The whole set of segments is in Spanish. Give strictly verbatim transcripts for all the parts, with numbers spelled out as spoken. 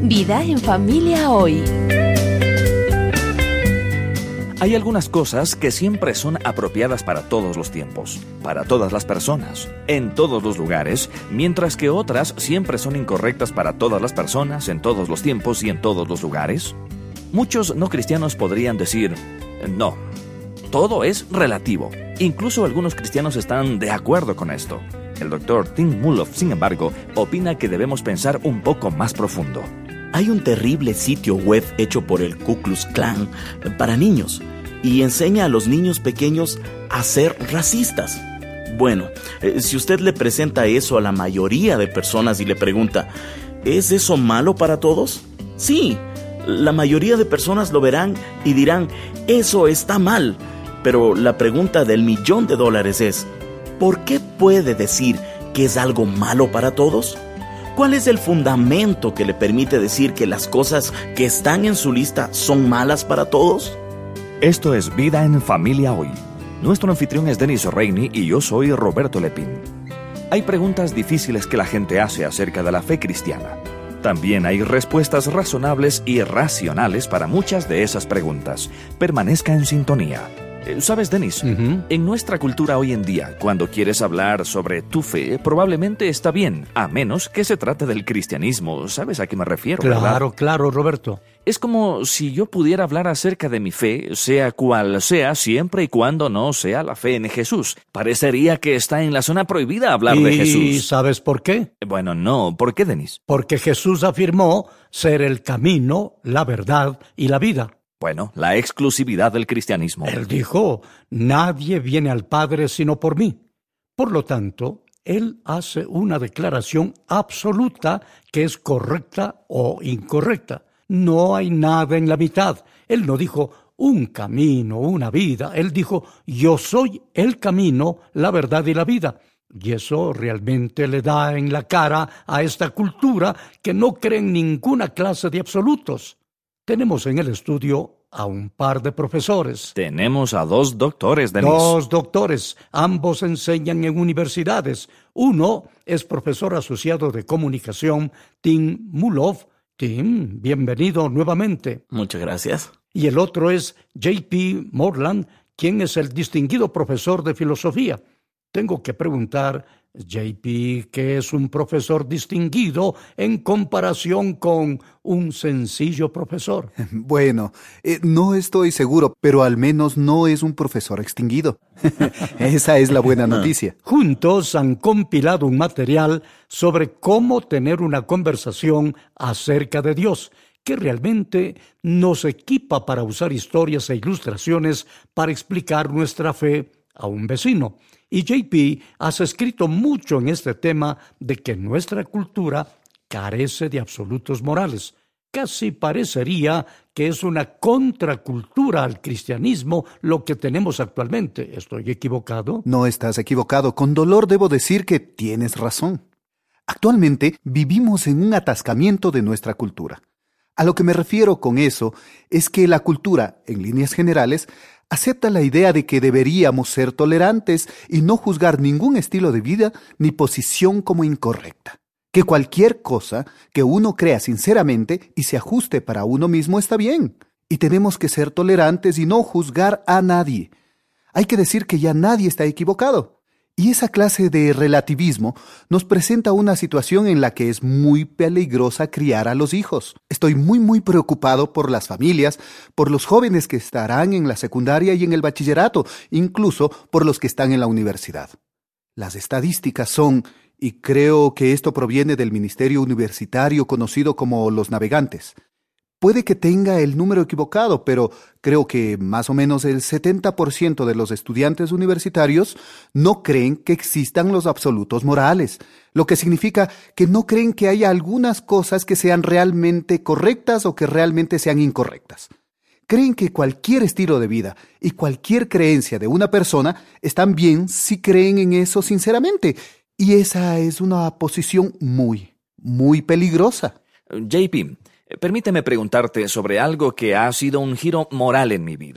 Vida en familia hoy. Hay algunas cosas que siempre son apropiadas para todos los tiempos, para todas las personas, en todos los lugares, mientras que otras siempre son incorrectas para todas las personas, en todos los tiempos y en todos los lugares. Muchos no cristianos podrían decir, no, todo es relativo. Incluso algunos cristianos están de acuerdo con esto. El doctor Tim Mulov, sin embargo, opina que debemos pensar un poco más profundo. Hay un terrible sitio web hecho por el Ku Klux Klan para niños y enseña a los niños pequeños a ser racistas. Bueno, eh, si usted le presenta eso a la mayoría de personas y le pregunta, ¿es eso malo para todos? Sí, la mayoría de personas lo verán y dirán, eso está mal. Pero la pregunta del millón de dólares es, ¿por qué puede decir que es algo malo para todos? ¿Cuál es el fundamento que le permite decir que las cosas que están en su lista son malas para todos? Esto es Vida en Familia Hoy. Nuestro anfitrión es Denis Reini y yo soy Roberto Lepín. Hay preguntas difíciles que la gente hace acerca de la fe cristiana. También hay respuestas razonables y racionales para muchas de esas preguntas. Permanezca en sintonía. ¿Sabes, Denis? Uh-huh. En nuestra cultura hoy en día, cuando quieres hablar sobre tu fe, probablemente está bien, a menos que se trate del cristianismo. ¿Sabes a qué me refiero? Claro, ¿verdad? claro, Roberto. Es como si yo pudiera hablar acerca de mi fe, sea cual sea, siempre y cuando no sea la fe en Jesús. Parecería que está en la zona prohibida hablar ¿Y de Jesús. ¿Y sabes por qué? Bueno, no. ¿Por qué, Denis? Porque Jesús afirmó ser el camino, la verdad y la vida. Bueno, la exclusividad del cristianismo. Él dijo, nadie viene al Padre sino por mí. Por lo tanto, él hace una declaración absoluta que es correcta o incorrecta. No hay nada en la mitad. Él no dijo un camino, una vida. Él dijo, yo soy el camino, la verdad y la vida. Y eso realmente le da en la cara a esta cultura que no cree en ninguna clase de absolutos. Tenemos en el estudio a un par de profesores. Tenemos a dos doctores, Denis. Dos doctores. Ambos enseñan en universidades. Uno es profesor asociado de comunicación, Tim Mulov. Tim, bienvenido nuevamente. Muchas gracias. Y el otro es J P Moreland, quien es el distinguido profesor de filosofía. Tengo que preguntar, J P, ¿qué es un profesor distinguido en comparación con un sencillo profesor? Bueno, eh, no estoy seguro, pero al menos no es un profesor extinguido. Esa es la buena noticia. Juntos han compilado un material sobre cómo tener una conversación acerca de Dios, que realmente nos equipa para usar historias e ilustraciones para explicar nuestra fe a un vecino. Y J P has escrito mucho en este tema de que nuestra cultura carece de absolutos morales. Casi parecería que es una contracultura al cristianismo lo que tenemos actualmente. ¿Estoy equivocado? No estás equivocado. Con dolor debo decir que tienes razón. Actualmente vivimos en un atascamiento de nuestra cultura. A lo que me refiero con eso es que la cultura, en líneas generales, acepta la idea de que deberíamos ser tolerantes y no juzgar ningún estilo de vida ni posición como incorrecta. Que cualquier cosa que uno crea sinceramente y se ajuste para uno mismo está bien. Y tenemos que ser tolerantes y no juzgar a nadie. Hay que decir que ya nadie está equivocado. Y esa clase de relativismo nos presenta una situación en la que es muy peligrosa criar a los hijos. Estoy muy muy preocupado por las familias, por los jóvenes que estarán en la secundaria y en el bachillerato, incluso por los que están en la universidad. Las estadísticas son, y creo que esto proviene del ministerio universitario conocido como los navegantes. Puede que tenga el número equivocado, pero creo que más o menos el setenta por ciento de los estudiantes universitarios no creen que existan los absolutos morales, lo que significa que no creen que haya algunas cosas que sean realmente correctas o que realmente sean incorrectas. Creen que cualquier estilo de vida y cualquier creencia de una persona están bien si creen en eso sinceramente, y esa es una posición muy, muy peligrosa. J P, permíteme preguntarte sobre algo que ha sido un giro moral en mi vida.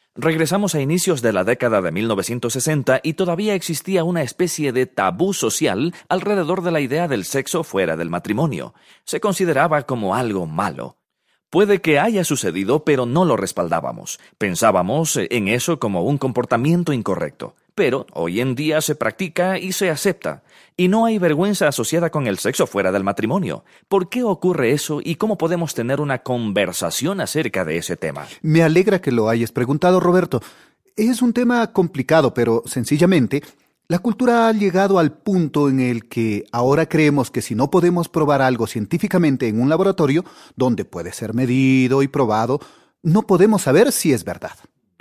Regresamos a inicios de la década de mil novecientos sesenta y todavía existía una especie de tabú social alrededor de la idea del sexo fuera del matrimonio. Se consideraba como algo malo. Puede que haya sucedido, pero no lo respaldábamos. Pensábamos en eso como un comportamiento incorrecto. Pero hoy en día se practica y se acepta. Y no hay vergüenza asociada con el sexo fuera del matrimonio. ¿Por qué ocurre eso y cómo podemos tener una conversación acerca de ese tema? Me alegra que lo hayas preguntado, Roberto. Es un tema complicado, pero sencillamente, la cultura ha llegado al punto en el que ahora creemos que si no podemos probar algo científicamente en un laboratorio, donde puede ser medido y probado, no podemos saber si es verdad.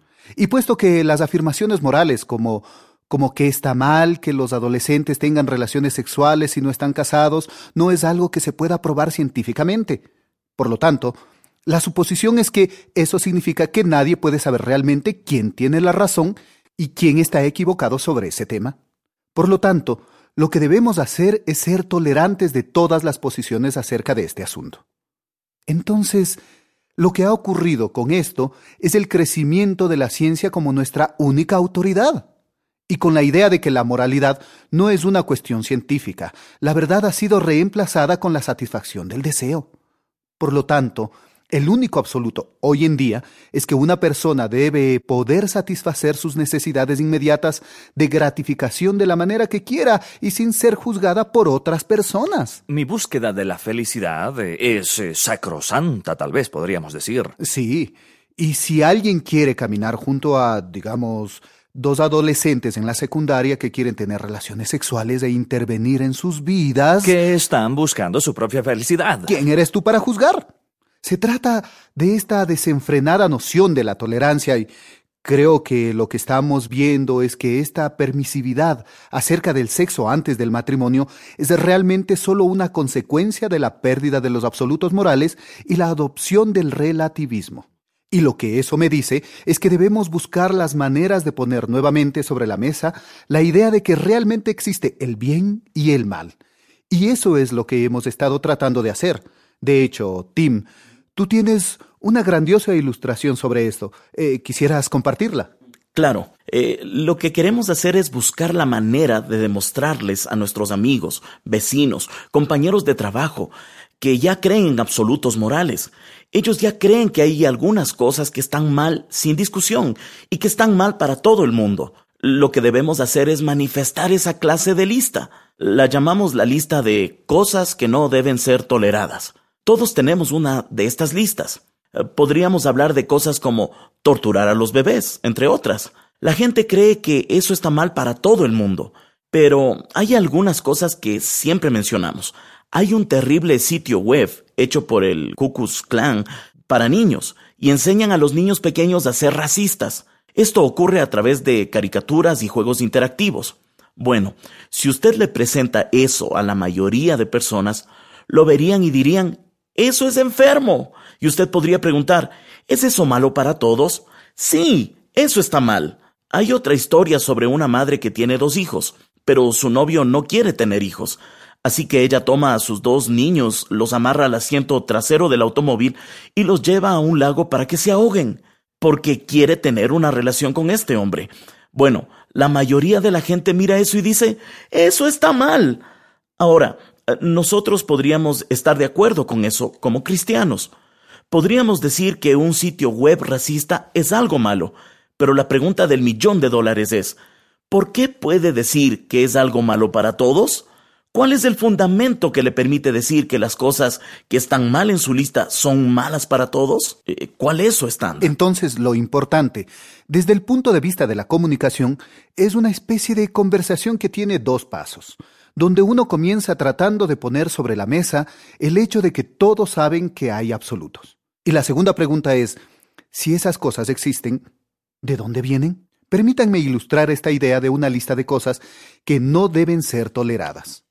Y puesto que las afirmaciones morales como, como que está mal que los adolescentes tengan relaciones sexuales si no están casados, no es algo que se pueda probar científicamente. Por lo tanto, la suposición es que eso significa que nadie puede saber realmente quién tiene la razón y quién está equivocado sobre ese tema. Por lo tanto, lo que debemos hacer es ser tolerantes de todas las posiciones acerca de este asunto. Entonces, lo que ha ocurrido con esto es el crecimiento de la ciencia como nuestra única autoridad. Y con la idea de que la moralidad no es una cuestión científica, la verdad ha sido reemplazada con la satisfacción del deseo. Por lo tanto, el único absoluto hoy en día es que una persona debe poder satisfacer sus necesidades inmediatas de gratificación de la manera que quiera y sin ser juzgada por otras personas. Mi búsqueda de la felicidad es eh, sacrosanta, tal vez podríamos decir. Sí, y si alguien quiere caminar junto a, digamos, dos adolescentes en la secundaria que quieren tener relaciones sexuales e intervenir en sus vidas... Que están buscando su propia felicidad. ¿Quién eres tú para juzgar? Se trata de esta desenfrenada noción de la tolerancia y creo que lo que estamos viendo es que esta permisividad acerca del sexo antes del matrimonio es realmente solo una consecuencia de la pérdida de los absolutos morales y la adopción del relativismo. Y lo que eso me dice es que debemos buscar las maneras de poner nuevamente sobre la mesa la idea de que realmente existe el bien y el mal. Y eso es lo que hemos estado tratando de hacer. De hecho, Tim, tú tienes una grandiosa ilustración sobre esto. Eh, ¿Quisieras compartirla? Claro, eh, lo que queremos hacer es buscar la manera de demostrarles a nuestros amigos, vecinos, compañeros de trabajo, que ya creen en absolutos morales. Ellos ya creen que hay algunas cosas que están mal sin discusión y que están mal para todo el mundo. Lo que debemos hacer es manifestar esa clase de lista. La llamamos la lista de cosas que no deben ser toleradas. Todos tenemos una de estas listas. Podríamos hablar de cosas como torturar a los bebés, entre otras. La gente cree que eso está mal para todo el mundo, pero hay algunas cosas que siempre mencionamos. Hay un terrible sitio web hecho por el Ku Klux Klan para niños y enseñan a los niños pequeños a ser racistas. Esto ocurre a través de caricaturas y juegos interactivos. Bueno, si usted le presenta eso a la mayoría de personas, lo verían y dirían, ¡eso es enfermo! Y usted podría preguntar, ¿es eso malo para todos? Sí, eso está mal. Hay otra historia sobre una madre que tiene dos hijos, pero su novio no quiere tener hijos. Así que ella toma a sus dos niños, los amarra al asiento trasero del automóvil y los lleva a un lago para que se ahoguen, porque quiere tener una relación con este hombre. Bueno, la mayoría de la gente mira eso y dice, ¡eso está mal! Ahora, nosotros podríamos estar de acuerdo con eso como cristianos. Podríamos decir que un sitio web racista es algo malo, pero la pregunta del millón de dólares es, ¿por qué puede decir que es algo malo para todos? ¿Cuál es el fundamento que le permite decir que las cosas que están mal en su lista son malas para todos? ¿Cuál es su estándar? Entonces, lo importante, desde el punto de vista de la comunicación, es una especie de conversación que tiene dos pasos, donde uno comienza tratando de poner sobre la mesa el hecho de que todos saben que hay absolutos. Y la segunda pregunta es, si esas cosas existen, ¿de dónde vienen? Permítanme ilustrar esta idea de una lista de cosas que no deben ser toleradas.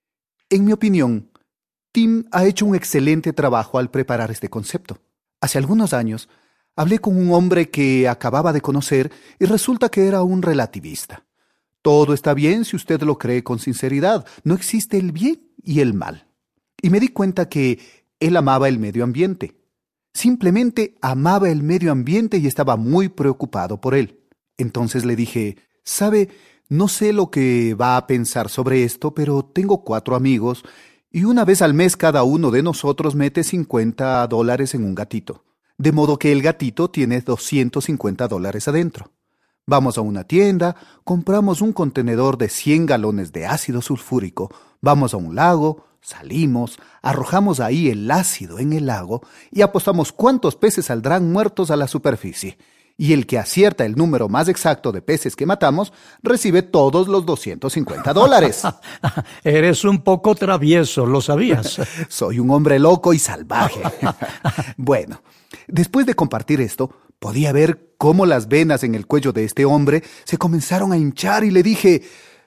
En mi opinión, Tim ha hecho un excelente trabajo al preparar este concepto. Hace algunos años, hablé con un hombre que acababa de conocer y resulta que era un relativista. Todo está bien si usted lo cree con sinceridad. No existe el bien y el mal. Y me di cuenta que él amaba el medio ambiente. Simplemente amaba el medio ambiente y estaba muy preocupado por él. Entonces le dije, ¿sabe? No sé lo que va a pensar sobre esto, pero tengo cuatro amigos y una vez al mes cada uno de nosotros mete cincuenta dólares en un gatito. De modo que el gatito tiene doscientos cincuenta dólares adentro. Vamos a una tienda, compramos un contenedor de cien galones de ácido sulfúrico, vamos a un lago, salimos, arrojamos ahí el ácido en el lago y apostamos cuántos peces saldrán muertos a la superficie. Y el que acierta el número más exacto de peces que matamos recibe todos los doscientos cincuenta dólares. Eres un poco travieso, ¿lo sabías? Soy un hombre loco y salvaje. Bueno, después de compartir esto, podía ver cómo las venas en el cuello de este hombre se comenzaron a hinchar y le dije,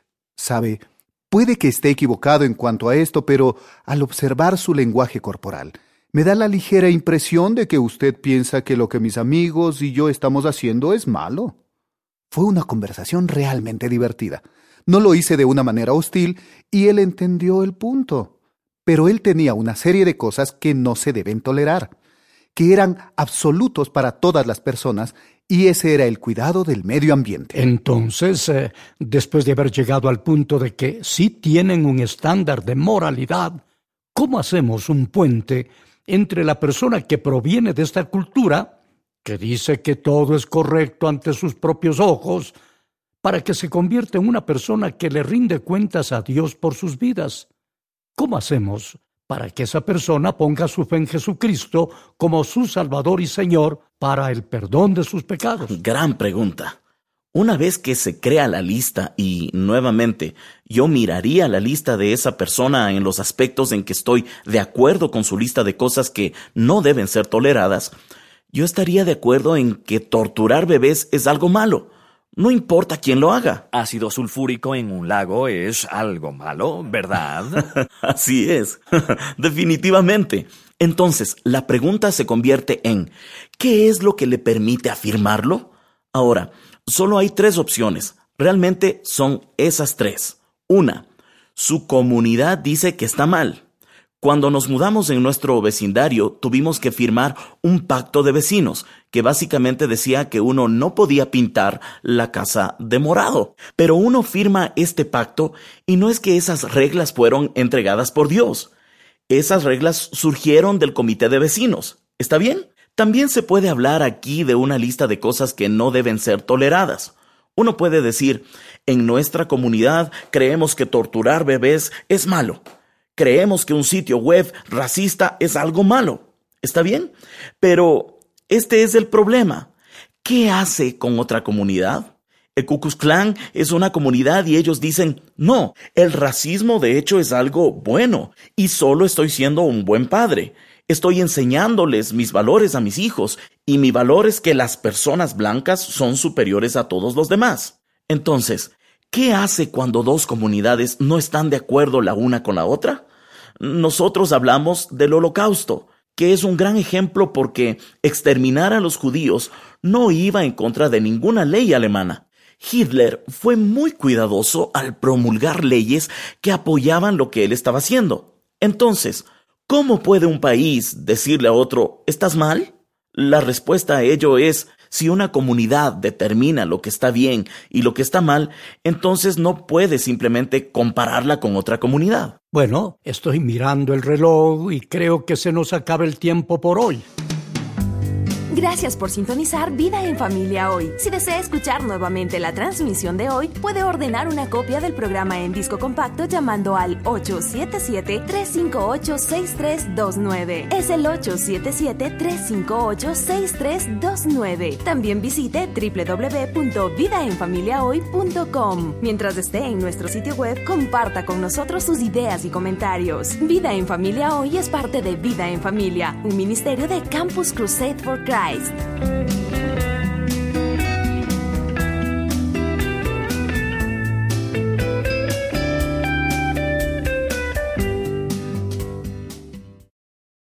¿sabe? Puede que esté equivocado en cuanto a esto, pero al observar su lenguaje corporal, me da la ligera impresión de que usted piensa que lo que mis amigos y yo estamos haciendo es malo. Fue una conversación realmente divertida. No lo hice de una manera hostil y él entendió el punto. Pero él tenía una serie de cosas que no se deben tolerar, que eran absolutos para todas las personas, y ese era el cuidado del medio ambiente. Entonces, eh, después de haber llegado al punto de que sí tienen un estándar de moralidad, ¿cómo hacemos un puente entre la persona que proviene de esta cultura, que dice que todo es correcto ante sus propios ojos, para que se convierta en una persona que le rinde cuentas a Dios por sus vidas? ¿Cómo hacemos para que esa persona ponga su fe en Jesucristo como su Salvador y Señor para el perdón de sus pecados? Gran pregunta. Una vez que se crea la lista, y nuevamente yo miraría la lista de esa persona en los aspectos en que estoy de acuerdo con su lista de cosas que no deben ser toleradas, yo estaría de acuerdo en que torturar bebés es algo malo. No importa quién lo haga. Ácido sulfúrico en un lago es algo malo, ¿verdad? Así es, definitivamente. Entonces, la pregunta se convierte en, ¿qué es lo que le permite afirmarlo? Ahora, solo hay tres opciones. Realmente son esas tres. Una, su comunidad dice que está mal. Cuando nos mudamos en nuestro vecindario, tuvimos que firmar un pacto de vecinos, que básicamente decía que uno no podía pintar la casa de morado. Pero uno firma este pacto y no es que esas reglas fueron entregadas por Dios. Esas reglas surgieron del comité de vecinos. ¿Está bien? También se puede hablar aquí de una lista de cosas que no deben ser toleradas. Uno puede decir, en nuestra comunidad creemos que torturar bebés es malo. Creemos que un sitio web racista es algo malo. ¿Está bien? Pero este es el problema. ¿Qué hace con otra comunidad? El Ku Klux Klan es una comunidad y ellos dicen, no, el racismo de hecho es algo bueno y solo estoy siendo un buen padre. Estoy enseñándoles mis valores a mis hijos y mi valor es que las personas blancas son superiores a todos los demás. Entonces, ¿qué hace cuando dos comunidades no están de acuerdo la una con la otra? Nosotros hablamos del Holocausto, que es un gran ejemplo porque exterminar a los judíos no iba en contra de ninguna ley alemana. Hitler fue muy cuidadoso al promulgar leyes que apoyaban lo que él estaba haciendo. Entonces, ¿cómo puede un país decirle a otro, ¿estás mal? La respuesta a ello es, si una comunidad determina lo que está bien y lo que está mal, entonces no puede simplemente compararla con otra comunidad. Bueno, estoy mirando el reloj y creo que se nos acaba el tiempo por hoy. Gracias por sintonizar Vida en Familia Hoy. Si desea escuchar nuevamente la transmisión de hoy, puede ordenar una copia del programa en disco compacto llamando al ocho siete siete, tres cinco ocho, seis tres dos nueve. Es el ocho siete siete, tres cinco ocho, seis tres dos nueve. También visite doble u doble u doble u punto vida en familia hoy punto com. Mientras esté en nuestro sitio web, comparta con nosotros sus ideas y comentarios. Vida en Familia Hoy es parte de Vida en Familia, un ministerio de Campus Crusade for Christ.